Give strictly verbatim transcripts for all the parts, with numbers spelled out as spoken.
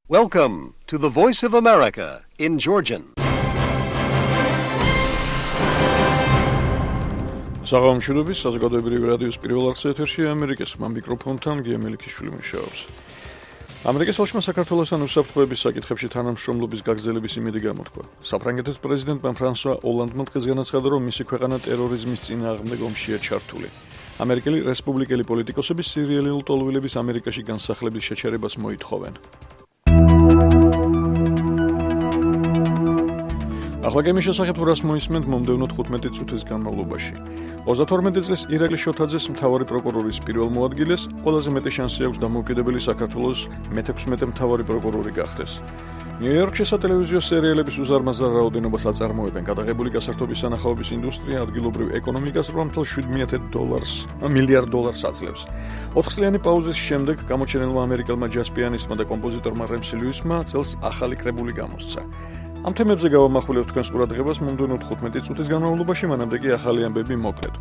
Welcome to the Voice of America in Georgian. საღამოშიდობის საზოგადოებრივი რადიოს პირველ არხზე ეთერშია ამერიკის ხმა მიკროფონთან გია მელიქიშვილი მუშაობს. ამერიკის ელჩმა საქართველოსთან უსაფრთხოების საკითხებში თანამშრომლობის გაგრძელების იმედი გამოთქვა. საფრანგეთის პრეზიდენტმა ფრანსუა ოლანდმა დღეს განაცხადა, რომ მისი ქვეყანა ტერორიზმის წინააღმდეგ ომშია ჩართული. ამერიკელი რესპუბლიკელი პოლიტიკოსები სირიელულ ტოლვილების ამერიკაში განსახლების შეჩერებას მოითხოვენ. ახლა გემის შესახებ რას მოისმენთ მომდევნო თხუთმეტი წუთის განმავლობაში. ოცდათორმეტი წლის ირაკლი შოთაძეს მთავარი პროკურორის პირველ მოადგილეს ყველაზე მეტი შანსი აქვს დამოუკიდებელი საქართველოს მეთექვსმეტე მთავარი პროკურორი გახდეს. ნიუ-იორკში სატელევიზიო სერიალების უზარმაზარ რაოდენობას აწარმოებენ გადაღებული გასართობის სანახაობის ინდუსტრია ადგილობრივ ეკონომიკას რვა ათას შვიდ დოლარს მილიარდ დოლარს აძლევს. ოთხწლიანი პაუზის შემდეგ გამოჩენილმა ამერიკელმა ჯაზ-პიანისტმა და კომპოზიტორმა რემსი ლუისმა წელს ახალი კრებული გამოსცა. ამ თემებზე გავამახვილებთ თქვენს ყურადღებას მომდევნო თხუთმეტი წუთის განმავლობაში, მანამდე კი ახალი ამბები მოკლედ.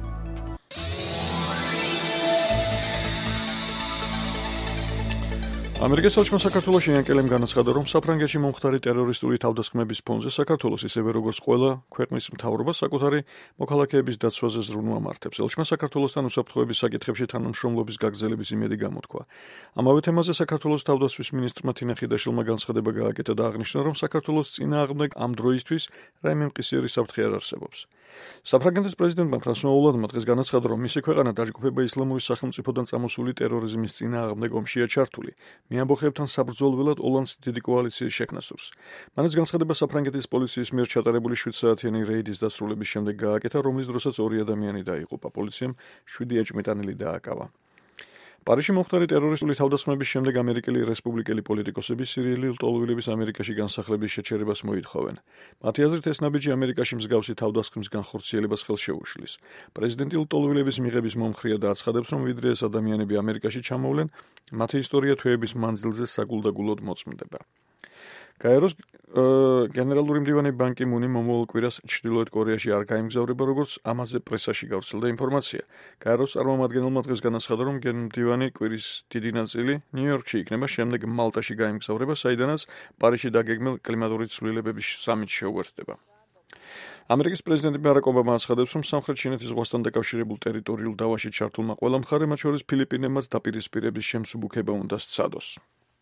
ამერიკის ელჩმა საქართველოში იანკელემ განაცხადა, რომ საფრანგეთში მომხდარი ტერორისტული თავდასხმების ფონზე საქართველოს ისევე როგორც ყველა ქვეყნის მთავრობას საკუთარი მოქალაქეების დაცვაზე ზრუნვა ამართებს. ელჩმა საქართველოსთან უსაფრთხოების საკითხებში თანამშრომლობის გაგრძელების იმედი გამოთქვა. ამავე თემაზე საქართველოს თავდაცვის მინისტრმა თინა ხიდაშვილმა განცხადება გააკეთა და აღნიშნა, რომ საქართველოს წინააღმდეგ ამ დროისთვის რაიმე მყისიერი საფრთხე არ არსებობს. საფრანგეთის პრეზიდენტმა ფრანსუა ოლანდმა დღეს განაცხადა, რომ მისი ქვეყანა დაჯგუფება ისლამური სახელმწიფოდან წამოსული ტერორიზმის წინააღმდეგ ომშია ჩართული. მიამბოხებთან საბრძოლველად ოლანდს დიდი კოალიციის შექმნა სურს. მანაც განცხადება საფრანგეთის პოლიციის მიერ ჩატარებული შვიდ საათიანი რეიდის დასრულების შემდეგ გააკეთა, რომლის დროსაც ორი ადამიანი დაიღუპა. პოლიციამ შვიდი ეჭვმიტანილი დააკავა. პარიზში მომხდარი ტერორისტული თავდასხმების შემდეგ ამერიკელი რესპუბლიკელი პოლიტიკოსები სირიელი ლტოლვილების ამერიკაში განსახლების შეჩერებას მოითხოვენ. მათი აზრით ეს ნაბიჯი ამერიკაში მსგავსი თავდასხმის განხორციელებას ხელს შეუშლის. პრეზიდენტი ლტოლვილების მიღების მომხრია და აცხადებს, რომ ვიდრე ეს ადამიანები ამერიკაში ჩამოვლენ, მათი ისტორია თვეების მანძილზე საგულდაგულოდ მოწმდება. გაეროს გენერალური მდივანი ბან კი მუნი მომავალ კვირას ჩრდილოეთ კორეაში არ გაემგზავრება, როგორც ამაზე პრესაში გავრცელდა ინფორმაცია. გაეროს წარმომადგენელმა დღეს განაცხადა, რომ გენმდივანი კვირის დიდი ნაწილი ნიუ-იორკში იქნება, შემდეგ მალტაში გაემგზავრება, საიდანაც პარიზში დაგეგმილ კლიმატური ცვლილებების სამიტში შეუერთდება. ამერიკის პრეზიდენტი ბარაკ ობამა აცხადებს, რომ სამხრეთ ჩინეთის ზღვასთან დაკავშირებულ ტერიტორიულ დავაში ჩართულმა ყველა მხარე, მათ შორის ფილიპინებმაც დაპირისპირების შემსუბუქება უნდა სცადოს.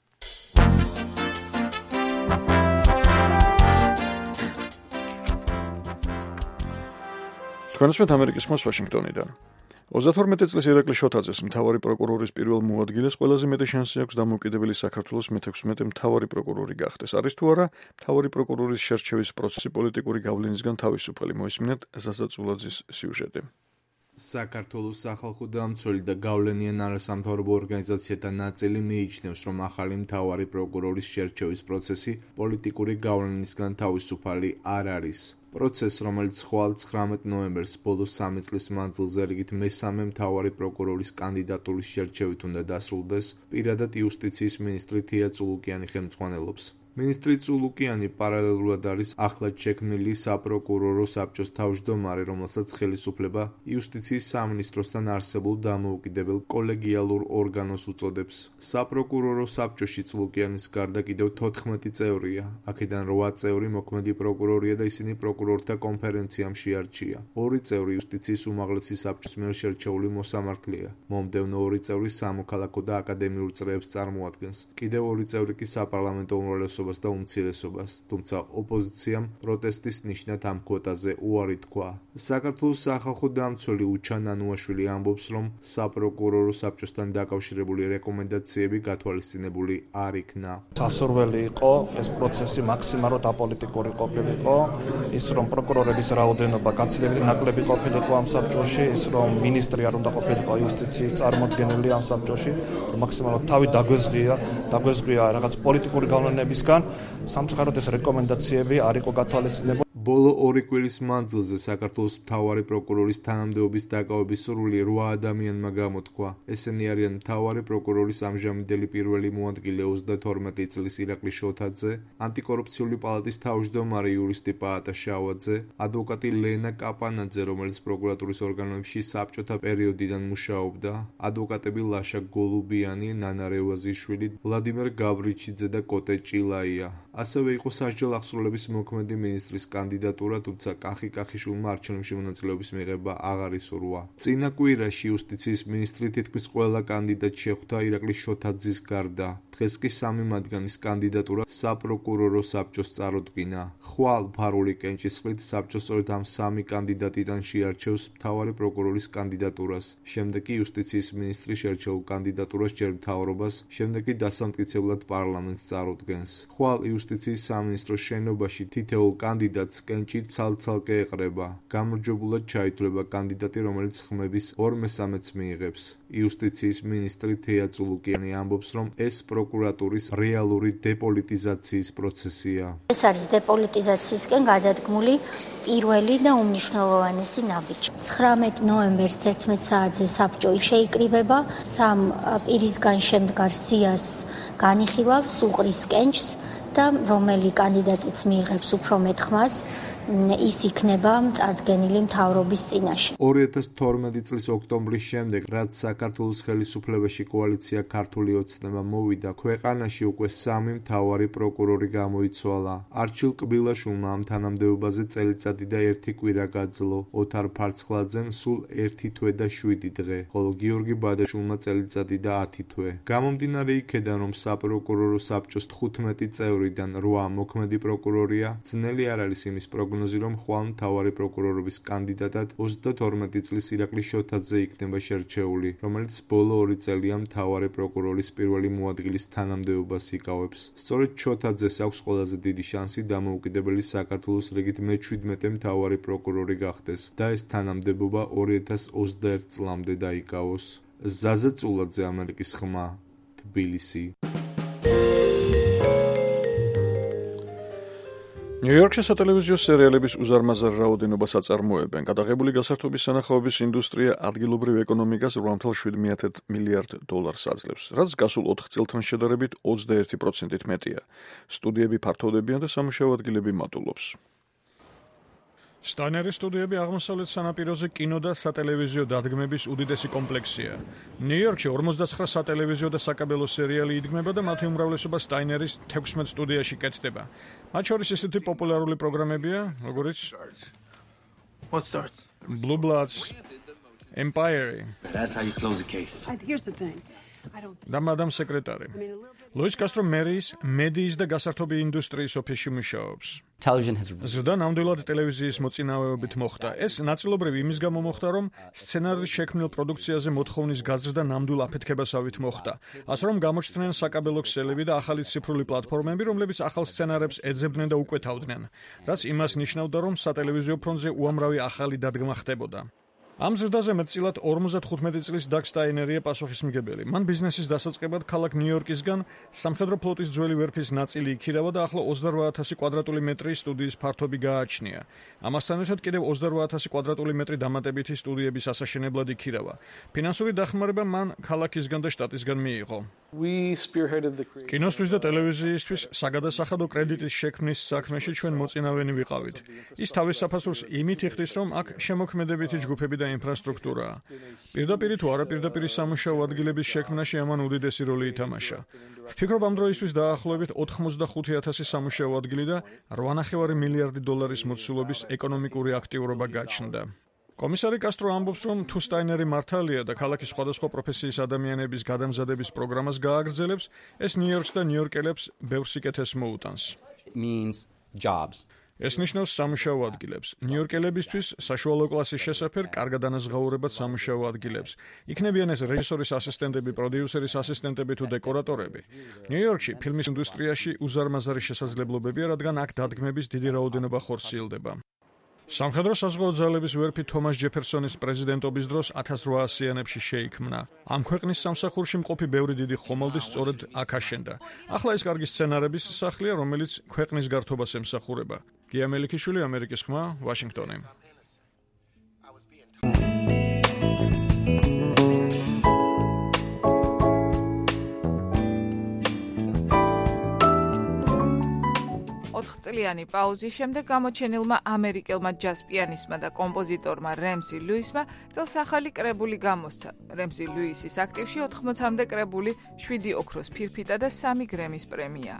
თქვენსმეთ ამერიკის ხმას ვაშინგტონიდან. ოცდათორმეტი წლის ირაკლი შოთაძეს მთავარი პროკურორის პირველ მოადგილეს ყველაზე მეტი შანსი აქვს დამოუკიდებელი საქართველოს მეთექვსმეტე მთავარი პროკურორი გახდეს. არის თუ არა მთავარი პროკურორის შერჩევის პროცესი პოლიტიკური გავლენისგან თავისუფალი? მოისმინეთ ზაზა წულაძის სიუჟეტი. საქართველოს სახალხო დამცველი და გავლენიან არასამთავრობო ორგანიზაციათა ნაწილი მიიჩნევს, რომ ახალი მთავარი პროკურორის შერჩევის პროცესი პოლიტიკური გავლენისგან თავისუფალი არ არის. პროცესს, რომელიც ხვალ ცხრამეტ ნოემბერს ბოლო სამი წლის მანძილზე რიგით მესამე მთავარი პროკურორის კანდიდატურის შერჩევით უნდა დასრულდეს, პირადად იუსტიციის მინისტრი თია წულუკიანი ხელმძღვანელობს. მინისტრი წულუკიანი პარალელურად არის ახლად შექმნილი საპროკურორო საბჭოს თავმჯდომარე, რომელსაც ხელისუფლება იუსტიციის სამინისტროსთან არსებულ დამოუკიდებელ კოლეგიალურ ორგანოს უწოდებს. საპროკურორო საბჭოში წულუკიანის გარდა კიდევ თოთხმეტი წევრია, აქედან რვა წევრი მოქმედი პროკურორია და ისინი პროკურორთა კონფერენციამ შეარჩია. ორი წევრი იუსტიციის უმაღლესი საბჭოს მიერ შერჩეული მოსამართლეა. მომდევნო ორი წევრი სამოქალაქო და აკადემიურ წრეებს წარმოადგენს. კიდევ ორი წევრი კი საპარლამენტო უმრავლესობას და უმცირესობას, თუმცა ოპოზიციამ პროტესტის ნიშნად ამ კვოტაზე უარი თქვა. საქართველოს სახალხო დამცველი უჩან ანუაშვილი ამბობს, რომ საპროკურორო საბჭოსთან დაკავშირებული რეკომენდაციები გათვალისწინებული არ იქნა. სასურველი იყო ეს პროცესი მაქსიმალურად აპოლიტიკური ყოფილიყო, ის რომ პროკურორების რაოდენობა გაცილებით ნაკლები ყოფილიყო ამ საბჭოში, ის რომ მინისტრი არ უნდა ყოფილიყო იუსტიციის წარმოადგენელი ამ საბჭოში, რომ მაქსიმალურად თავი დაგვეზღია, დაგვეზღია რაღაც პოლიტიკური გავლენებისგან. სამწუხაროდ ეს რეკომენდაციები არ იყო გათვალისწინებული. ბოლო ორი კვირის მანძილზე საქართველოს მთავარი პროკურორის თანამდებობის დაკავების სურვილი რვა ადამიანმა გამოთქვა. ესენი არიან მთავარი პროკურორის ამჟამინდელი პირველი მოადგილე ოცდათორმეტი წლის ირაკლი შოთაძე, ანტიკორუფციული პალატის თავმჯდომარე იურისტი პაატა შავაძე, ადვოკატი ლენა კაპანაძე, რომელიც პროკურატურის ორგანოებში საბჭოთა პერიოდიდან მუშაობდა, ადვოკატები ლაშა გოლუბიანი, ნანა რევაზიშვილი, ვლადიმერ გაბრიჩიძე და კოტე ჭილაია. ასევე იყო სასჯელ აღსრულების მოქმედი მინისტრის კანდიდატურა, თუმცა კახი კახიშვილმა არჩევნებში მონაწილეობის მიღება აღარ ისურვა. წინა კვირაში იუსტიციის მინისტრი თითქმის ყველა კანდიდატს შეხვდა ირაკლი შოთაძის გარდა. დღეს კი სამი მათგანის კანდიდატურა საპროკურორო საბჭოს წარუდგინა. ხვალ ფარული კენჭისყრით საბჭო სწორედ ამ სამი კანდიდატიდან შეარჩევს მთავარი პროკურორის კანდიდატურას. შემდეგ კი იუსტიციის მინისტრი შერჩეულ კანდიდატურას ჯერ მთავრობას, შემდეგ კი დასამტკიცებლად პარლამენტს წარუდგენს. ხვალ იუსტიციის სამინისტროს შენობაში თითოეულ კანდიდატს კენჭი ცალ-ცალკე ეყრება. გამარჯვებულად ჩაითვლება კანდიდატი, რომელიც ხმების ორ მესამედს მიიღებს. იუსტიციის მინისტრი თეა წულუკიანი ამბობს, რომ ეს პროკურატურის რეალური დეპოლიტიზაციის პროცესია. ეს არის დეპოლიტიზაციისკენ გადადგმული პირველი და უმნიშვნელოვანესი ნაბიჯი. ცხრამეტ ნოემბერს თერთმეტ საათზე საბჭო შეიკრიბება, სამ პირისგან შემდგარ სიას განიხილავს, უყრის კენჭს და რომელი კანდიდატიც მიიღებს უფრო მეტ ხმას, ის იქნება წარდგენილი მთავრობის წინაშე. ორი ათას თორმეტი წლის ოქტომბრის შემდეგ, რაც საქართველოს ხელისუფლებაში კოალიცია ქართული ოცნება მოვიდა, ქვეყანაში უკვე სამი მთავარი პროკურორი გამოიცვალა. არჩილ კბილაშვილმა ამ თანამდებობაზე წელიწადი და ერთი კვირა გაძლო, ოთარ ფარცხლაძემ სულ ერთი თვე და შვიდი დღე, ხოლო გიორგი ბადაშვილმა წელიწადი და ათი თვე. გამომდინარე იქედან, რომ საპროკურორო საბჭოს თხუთმეტი წევრიდან რვა მოქმედი პროკურორია, ძნელი არ არის იმის პროგნოზი, რომ ხვალ მთავარი პროკურორობის კანდიდატად ოცდათორმეტი წლის ირაკლი შოთაძე იქნება შერჩეული, რომელიც ბოლო ორი წელია მთავარი პროკურორის პირველი მოადგილის თანამდებობას იკავებს. სწორედ შოთაძეს აქვს ყველაზე დიდი შანსი დამოუკიდებელი საქართველოს რიგით მეჩვიდმეტე მთავარი პროკურორი გახდეს და ეს თანამდებობა ორი ათას ოცდაერთ წლამდე დაიკავოს. ზაზა წულაძე, ამერიკის ხმა, თბილისი. ნიუ-იორკში სატელევიზიო სერიალების უზარმაზარ რაოდენობას აწარმოებენ. გადაღებული გასართობის სანახაობის ინდუსტრია ადგილობრივ ეკონომიკას რვა ათას შვიდ მილიარდ დოლარს აძლევს, რაც გასულ ოთხ წელთან შედარებით ოცდაერთი პროცენტით მეტია. სტუდიები ფართოვდებიან და სამუშაო ადგილები მატულობს. სტაინერის სტუდიები აღმოსავლეთ სანაპიროზე კინო და სატელევიზიო დადგმების უდიდესი კომპლექსია. ნიუ-იორკში ორმოცდაცხრა სატელევიზიო და საკაბელო სერიალი იდგმება და მათი უმრავლესობა სტაინერის თექვსმეტ სტუდიაში კეთდება. მათ შორის ისეთი პოპულარული პროგრამებია, როგორიც What starts? Blue Bloods, Empire, That's how you close the case. I, here's the thing. I don't და მადამ სეკრეტარი. ლუის კასტრო მერის მედიის და გასართობი ინდუსტრიის ოფისში მუშაობს. Television has ზრდა ნამდვილად ტელევიზიის მოწინავეობით მოხდა. ეს ნაწილობრივ იმის გამო მოხდა, რომ სცენარის შექმნილ პროდუქციაზე მოთხოვნის გაზრდა ნამდვილ აფეთქებასავით მოხდა. ასე რომ გამოჩნდნენ საკაბელო ქსელები და ახალი ციფრული პლატფორმები, რომლებიც ახალ სცენარებს ეძებდნენ და უკვეთავდნენ, რაც იმას ნიშნავდა, რომ სატელევიზიო ფრონტზე უამრავი ახალი დადგმა ხდებოდა. ამ ზრდაზე მეტწილად ორმოცდათხუთმეტი წლის დაგ სტაინერია პასუხისმგებელი. მან ბიზნესის დასაწყებად ქალაქ ნიუ-იორკისგან სამხედრო ფლოტის ძველი ვერფის ნაწილი იქირავა და ახლა ოცდარვა ათასი კვადრატული მეტრი სტუდიის ფართობი გააჩნია. ამასთან ერთად კიდევ ოცდარვა ათასი კვადრატული მეტრი დამატებითი სტუდიების ასაშენებლად იქირავა. ფინანსური დახმარება მან ქალაქისგან და შტატისგან მიიღო. კინოსთვის და ტელევიზიისთვის საგადასახადო კრედიტის შექმნის საქმეში ჩვენ მოწინავენი ვიყავით. ის თავის საფასურს იმით იხდის, რომ აქ შემოქმედებითი ჯგუფები და ინფრასტრუქტურაა. პირდაპირ თუ არაპირდაპირ სამუშაო ადგილების შექმნაში ამან უდიდესი როლი ითამაშა. ვფიქრობ, ამ დროისთვის დაახლოებით ოთხმოცდახუთი ათასი სამუშაო ადგილი და რვანახევარი მილიარდი დოლარის მოცულობის ეკონომიკური აქტიურობა გაჩნდა. კომისარი კასტრო ამბობს, რომ თუ სტაინერი მართალია და ქალაქის სხვადასხვა პროფესიის ადამიანების გადამზადების პროგრამას გააგრძელებს, ეს ნიუ-იორკს და ნიუ-იორკელებს ბევრ სიკეთეს მოუტანს. means jobs. ეს ნიშნავს სამუშაო ადგილებს. ნიუ-იორკელებისთვის საშუალო კლასის შესაფერ კარგად ანაზღაურებად სამუშაო ადგილებს. იქნებიან ეს რეჟისორის ასისტენტები, პროდიუსერის ასისტენტები თუ დეკორატორები. ნიუ-იორკში ფილმის ინდუსტრიაში უზარმაზარი შესაძლებლობებია, რადგან აქ დადგმების დიდი რაოდენობა ხორციელდება. სამხედრო საზღვაო ძალების ვერფი თომას ჯეფერსონის პრეზიდენტობის დროს ათას რვაასიანებში შეიქმნა. ამ ქვეყნის სამსახურში მყოფი ბევრი დიდი ხომალდი სწორედ აქ აშენდა. ახლა ეს კარგი სცენარების სახლია, რომელიც ქვეყნის გართობას ემსახურება. გია მელიქიშვილი, ამერიკის ხმა, ვაშინგტონი. ოთხწლიანი პაუზის შემდეგ გამოჩენილმა ამერიკელმა ჯაზ პიანისტმა და კომპოზიტორმა რემზი ლუისმა წელს ახალი კრებული გამოსცა. რემზი ლუისის აქტივში ოთხმოცამდე კრებული, შვიდი ოქროს ფირფიტა და სამი გრემის პრემია.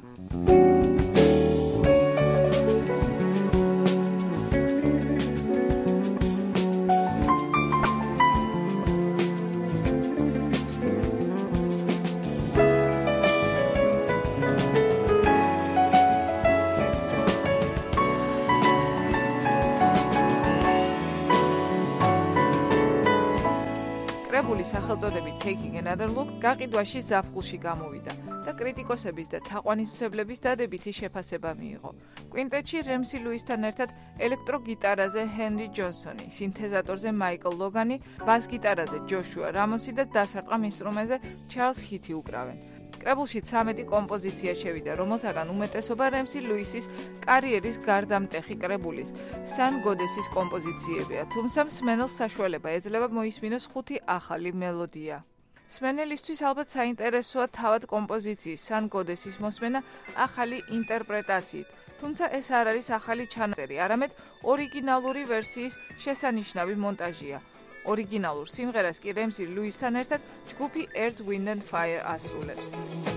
კრებულის სახელწოდებით Taking Another Look გაყიდვაში ზაფხულში გამოვიდა და კრიტიკოსების და თაყვანისმცემლების დადებითი შეფასება მიიღო. კვინტეტში რემზი ლუისთან ერთად ელექტროგიტარაზე ჰენრი ჯონსონი, სინთეზატორზე მაიკლ ლოგანი, ბას-გიტარაზე ჯოშუა რამოსი და დასარტყამ ინსტრუმენტზე ჩარლზ ჰითი უკრავენ. კრებულში ცამეტი კომპოზიცია შევიდა, რომელთაგან უმეტესობა რემზი ლუისის კარიერის გარდამტეხი კრებულის, სან გოდესის კომპოზიციებია, თუმცა მსმენელს საშუალება ეძლევა მოისმინოს ხუთი ახალი მელოდია. მსმენელისთვის ალბათ საინტერესოა თავად კომპოზიციის, სან გოდესის მოსმენა ახალი ინტერპრეტაციით, თუმცა ეს არ არის ახალი ჩანაწერი, არამედ ორიგინალური ვერსიის შესანიშნავი მონტაჟია. ორიგინალურ სიმღერას კი რემზი ლუისთან ერთად ჯგუფი Earth, Wind and Fire ასრულებს.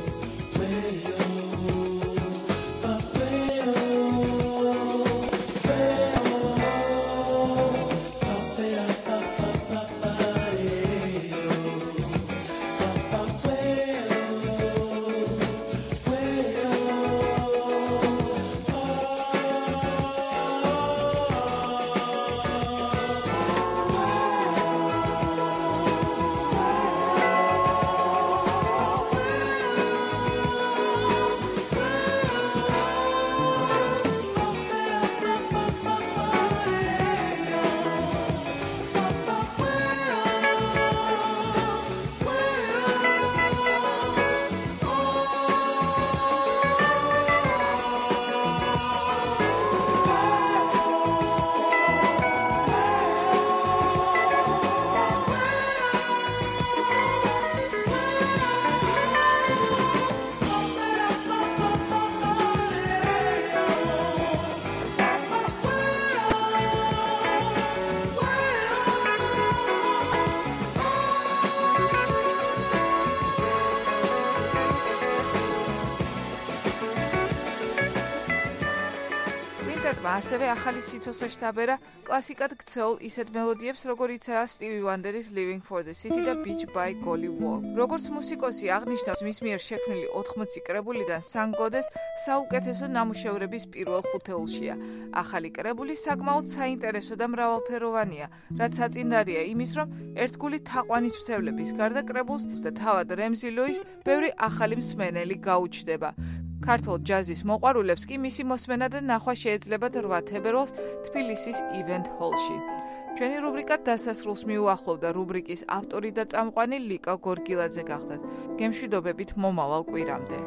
ასევე ახალი სიცოცხლე შთაბერა კლასიკად ქცეულ ისეთ მელოდიებს, როგორიცაა სტივი ვანდერის Living for the City და Beach by Golly Wall. როგორც მუსიკოსი აღნიშნავს, მის მიერ შექმნილი ოთხმოცი კრებულიდან სან გოდეს საუკეთესო ნამუშევრების პირველ ხუთეულშია. ახალი კრებული საკმაოდ საინტერესო და მრავალფეროვანია, რაც საწინდარია იმის, რომ ერთგული თაყვანისმცემლების გარდა კრებულს და თავად რემზი ლუის ბევრი ახალი მსმენელი გაუჩნდება. ქართულ ჯაზის მოყვარულებს კი მისი მოსმენა და ნახვა შეეძლებათ რვა თებერვალს თბილისის ივენთ ჰოლში. ჩვენი რუბრიკა დასასრულს მიუახლოვდა რუბრიკის ავტორი და წამყვანი ლიკა გორგილაძე გახდათ. გემშვიდობებით მომავალ კვირამდე.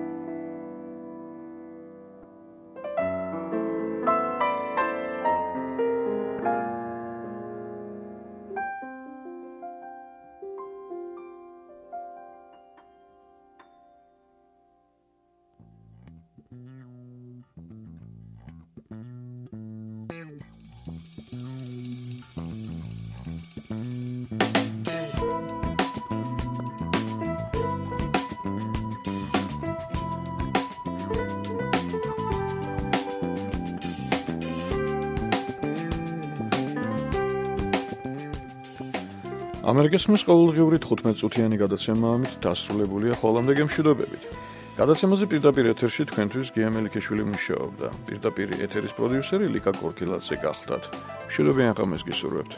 ამერიკის ხმის ყოველდღიური თხუთმეტ წუთიანი გადაცემა ამით დასრულებულია. ხოლამდე გემშვიდობებით. გადაცემაზე პირდაპირ ეთერში თქვენთვის გია მელიქიშვილი მუშაობდა. პირდაპირ ეთერის პროდიუსერი ლიკა გორგილაძე გახდათ. მშვიდობიან ღამეს გისურვებთ.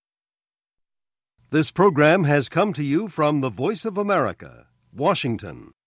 This program has come to you from the Voice of America, Washington.